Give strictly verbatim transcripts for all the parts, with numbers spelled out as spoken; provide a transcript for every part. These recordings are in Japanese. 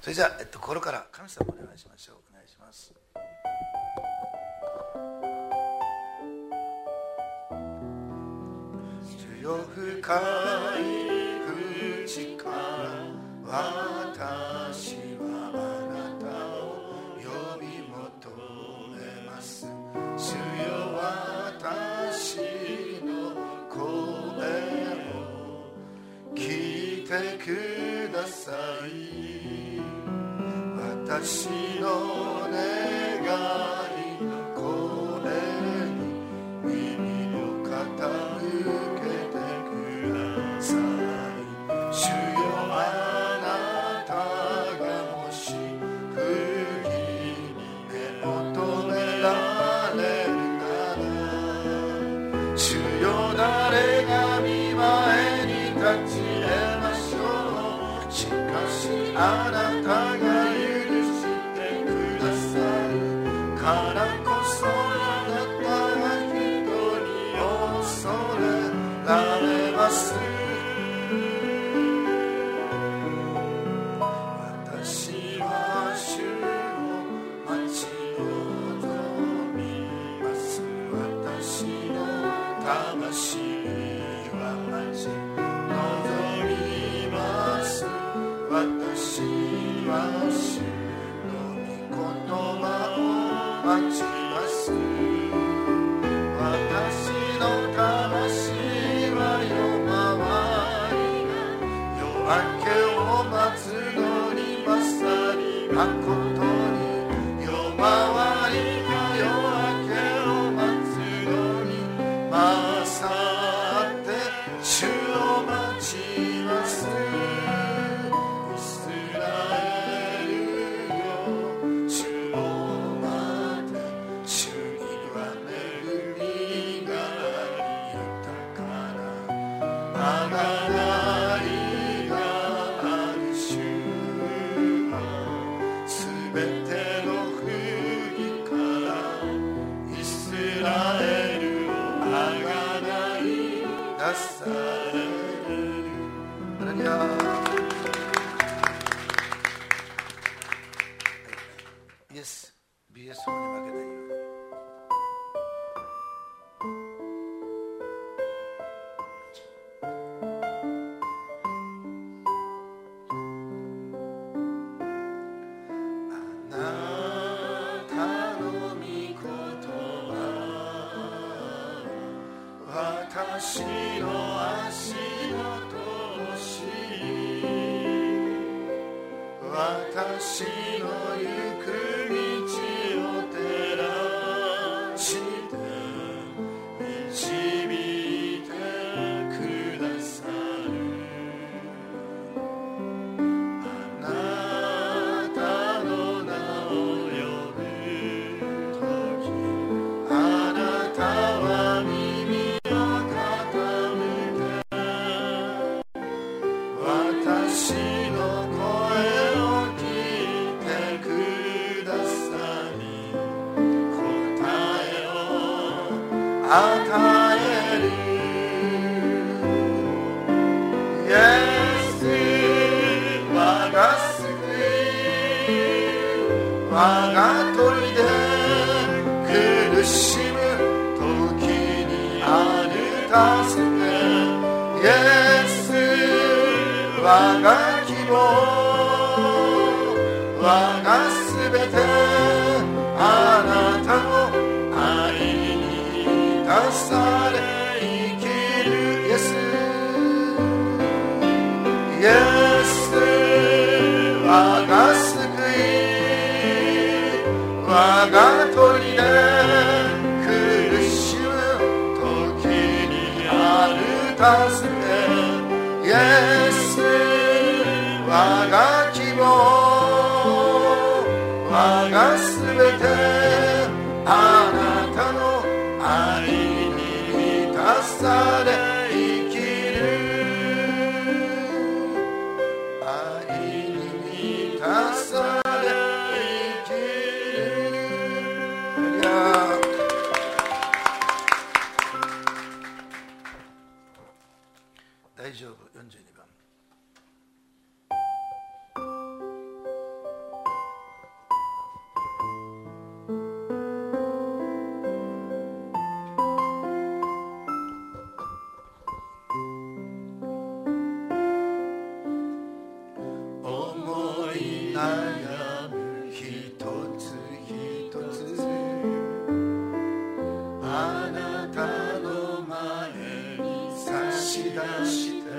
それじゃあ、えっと、心から神様をお願いしましょう。お願いします。主よ、深い淵から私はあなたを呼び求めます。主よ、私の声を聞いてください。私の願いの声に耳を傾けてください。主よ、あなたがもし不義に目を留められるなら、主よ、誰が御前に立ち得ましょう。しかしあなたがからこそあなたは人に恐れられます。私は主を待ち望みます。私の魂は待ち望みます。私は主の御言葉を待ちます。私の魂は夜回りが夜明けを待つのに勝りまことに、夜回りが夜明けを待つのに勝って主を待ちます。イスラエルよ、主を待て、主には恵みがあり豊かな贖いがある。主はすべての不義からイスラエルを贖い出される。ハレルヤ。イエス ビーエス 法に負けないように。あなたの御言葉、私の足の灯し、私の行く道を照らして導いてくださる。あなたの名を呼ぶとき、あなたは耳を傾け、私の声を聞いてくださり、答えを与える。イエス、我が救い、我が砦、苦しむ時にある助け。イエス、我が希望、我がすべて、あなたの愛に満たされ生きる。イエス、イエス、我が救い、我が砦、苦しむ時にある助け。イエス、我が希望、我がすべて、あなたの愛に満たされ生きる。愛に満たされ生きる。大丈夫。よんじゅうにばん。 悩む一つ一つあなたの前に差し出して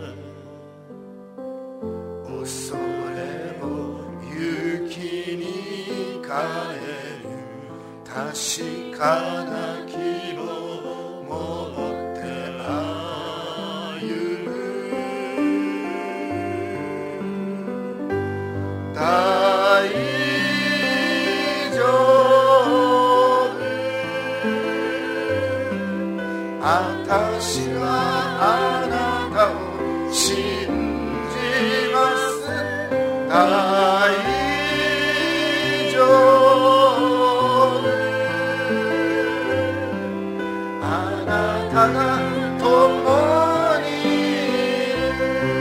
恐れを勇気に変える確かな希望を持って歩む大丈夫私はあなたを信じます大丈夫あなたが共にいる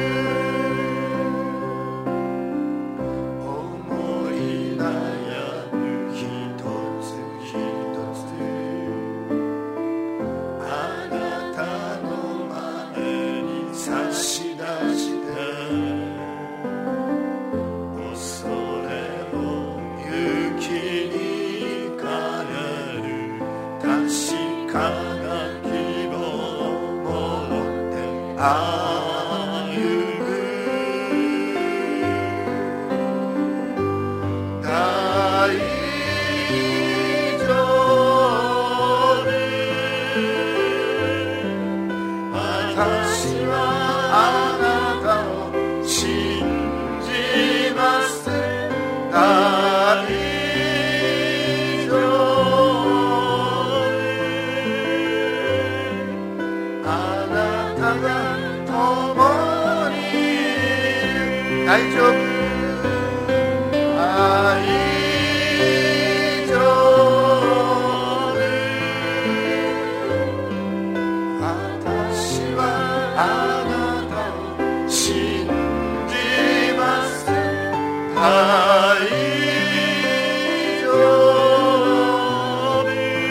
思い悩む一つ一つあなたの前に差し出して恐れを勇気に変える確かな希望を持って歩む大丈夫私はあなたを信じます大丈夫あなたが共にいる大丈夫大丈夫私はあなたを信じます大丈夫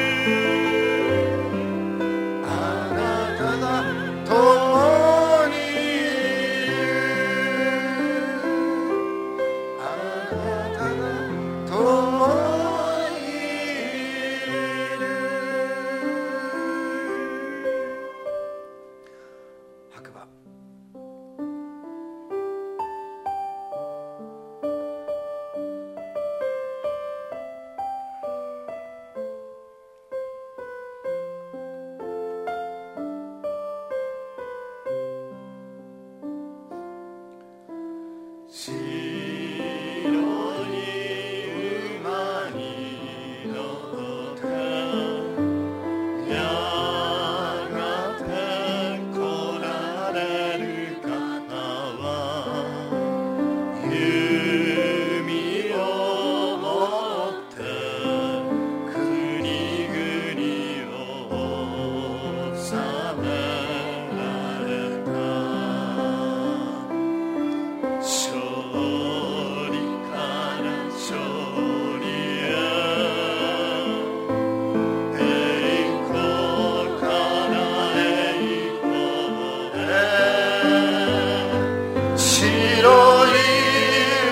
あなたが共にいるあなたが共にいる白馬白い馬に乗ってやがて来られる方は弓を持って国々を治められた勝利から勝利へ栄光から栄光へ白い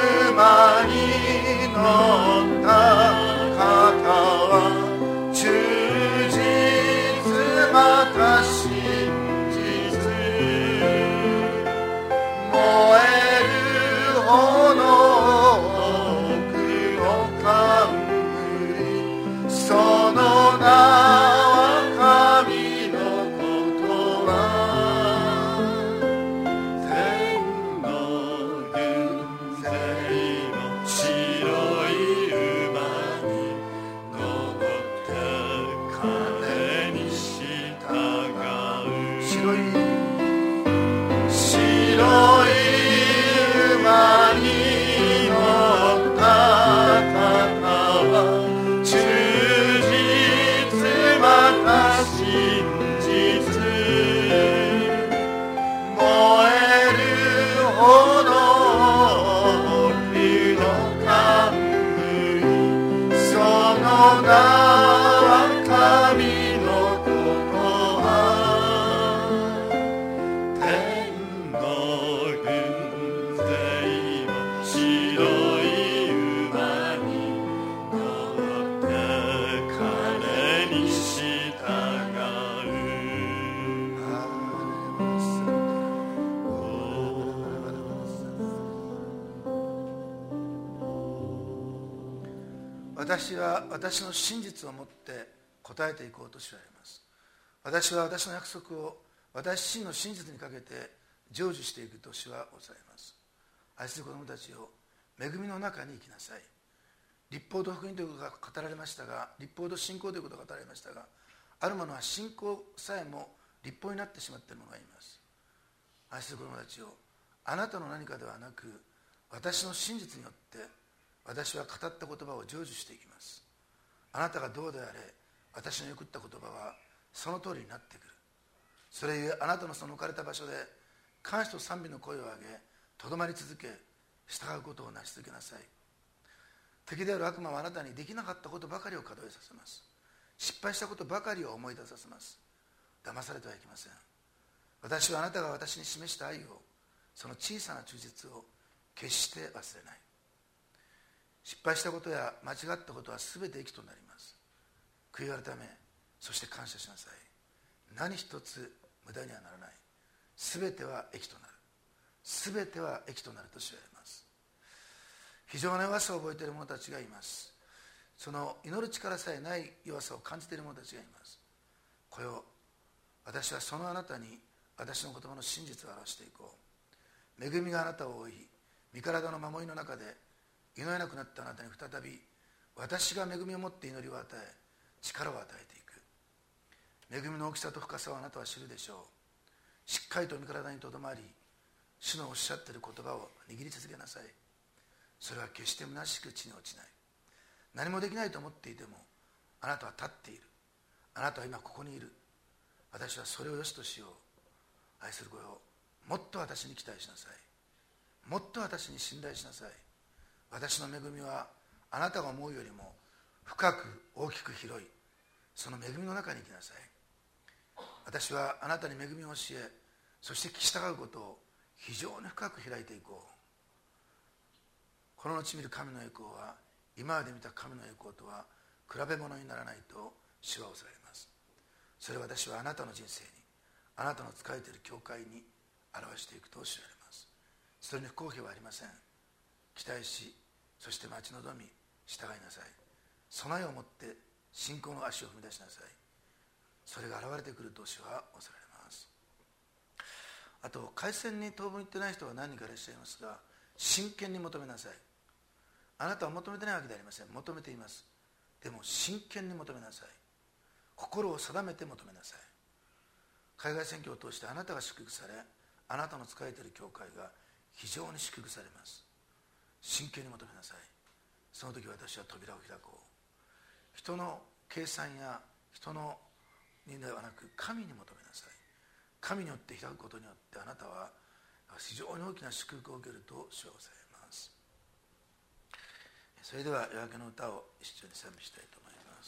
私は私の真実をもって答えていこうと主は言います。私は私の約束を私自身の真実にかけて成就していくと主はおっしゃいます。愛する子供たちを恵みの中に生きなさい。律法と福音ということが語られましたが、律法と信仰ということが語られましたが、ある者は信仰さえも律法になってしまっている者がいます。愛する子供たちをあなたの何かではなく、私の真実によって私は語った言葉を成就していきます。あなたがどうであれ、私の言った言葉はその通りになってくる。それゆえあなたのその置かれた場所で感謝と賛美の声を上げ、とどまり続け、従うことを成し続けなさい。敵である悪魔はあなたにできなかったことばかりを数えさせます。失敗したことばかりを思い出させます。騙されてはいけません。私はあなたが私に示した愛を、その小さな忠実を決して忘れない。失敗したことや間違ったことは全て益となります。悔い改め、そして感謝しなさい。何一つ無駄にはならない。全ては益となる。全ては益となると主は言います。非常な弱さを覚えている者たちがいます。その祈る力さえない弱さを感じている者たちがいます。こよ、私はそのあなたに私の言葉の真実を表していこう。恵みがあなたを覆い、身体の守りの中で祈れなくなったあなたに再び私が恵みを持って祈りを与え、力を与えていく。恵みの大きさと深さをあなたは知るでしょう。しっかりと身体にとどまり、主のおっしゃっている言葉を握り続けなさい。それは決して虚しく地に落ちない。何もできないと思っていても、あなたは立っている。あなたは今ここにいる。私はそれをよしとしよう。愛する子よ、もっと私に期待しなさい。もっと私に信頼しなさい。私の恵みはあなたが思うよりも深く大きく広い。その恵みの中に生きなさい。私はあなたに恵みを教え、そして聞き従うことを非常に深く開いていこう。この後見る神の栄光は今まで見た神の栄光とは比べ物にならないと主はおっしゃいます。それを私はあなたの人生に、あなたの仕えている教会に表していくとおっしゃられます。それに不公平はありません。期待し、そして待ち望み、従いなさい。備えを持って信仰の足を踏み出しなさい。それが現れてくると主はおっしゃられます。あと、回線に当分行ってない人が何人かいらっしゃいますが、真剣に求めなさい。あなたは求めてないわけではありません。求めています。でも真剣に求めなさい。心を定めて求めなさい。海外選挙を通してあなたが祝福され、あなたの仕えている教会が非常に祝福されます。真剣に求めなさい。その時私は扉を開こう。人の計算や人のにではなく、神に求めなさい。神によって開くことによってあなたは非常に大きな祝福を受けると主はおっしゃいます。それでは夜明けの歌を一緒に賛美したいと思います。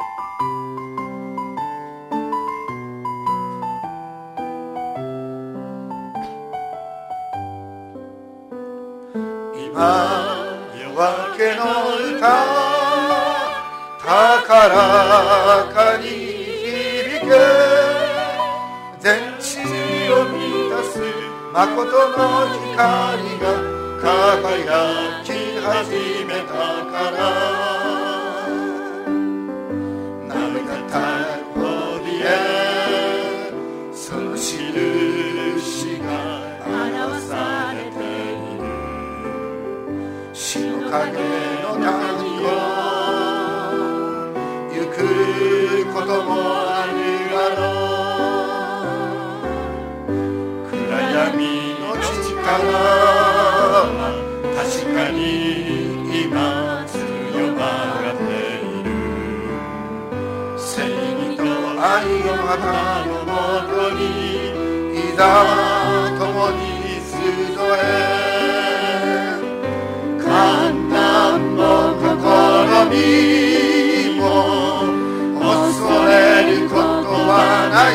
今夜明けの歌、高らかに響け、全地を満たす誠の光が輝き始めたから、涙たこりへその印が表されている。死の影の谷を行くこともあるだろう。暗闇の父から確かに今強まっている。正義と愛の花のもとにいざ共に集え、困難も試みも恐れることはない。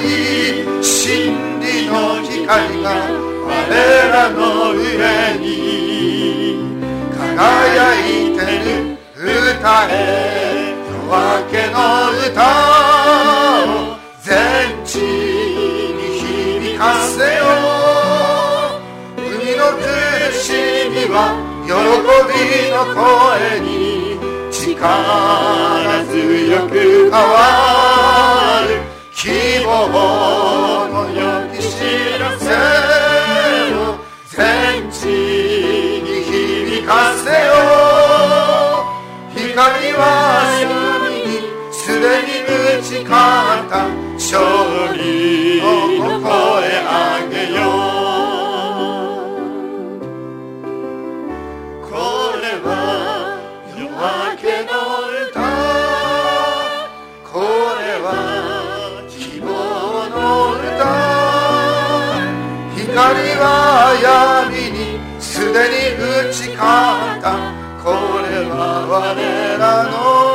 真理の光が我らの上に輝いてる。歌え夜明けの歌を全地に響かせよう。海の苦しみは喜びの声に近力強く変わる希望の良き知らせを全地に響かせよう。光は闇にすでに打ち勝った勝利の声上げよう。これは夜明けの歌、これは希望の歌。光は闇にすでに打ち勝った、これは我らの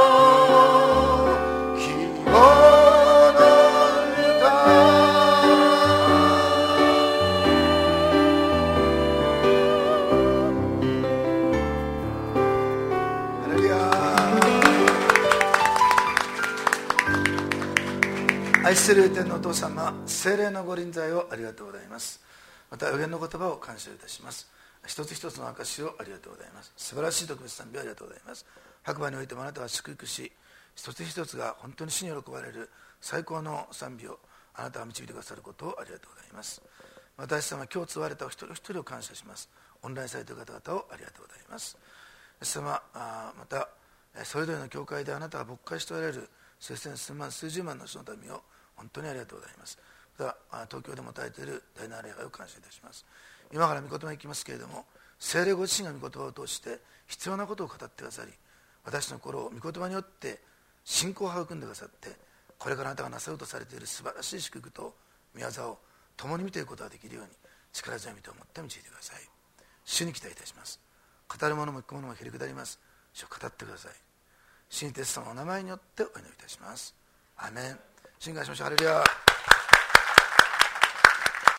愛する天のお父様、聖霊のご臨在をありがとうございます。また予言の言葉を感謝いたします。一つ一つの証をありがとうございます。素晴らしい特別賛美をありがとうございます。白馬においてもあなたは祝福し、一つ一つが本当に主に喜ばれる最高の賛美をあなたが導いてくださることをありがとうございます。私様、今日継われたお一人お一人を感謝します。オンラインされている方々をありがとうございます。私様、またそれぞれの教会であなたが牧会しておられる数千数万数十万の人の民を本当にありがとうございます。また東京でも耐えている大な礼拝を感謝いたします。今から御言葉に行きますけれども、聖霊ご自身が御言葉を通して必要なことを語ってくださり、私の心を御言葉によって信仰を育んでくださって、これからあなたがなさるとされている素晴らしい祝福と御業を共に見ていくことができるように力強い御手を持って導いてください。主に期待いたします。語る者も聞く者もへりくだります。主を語ってください。主にイエス様のお名前によってお祈りいたします。アーメン。信願しましょう。ハレルヤ。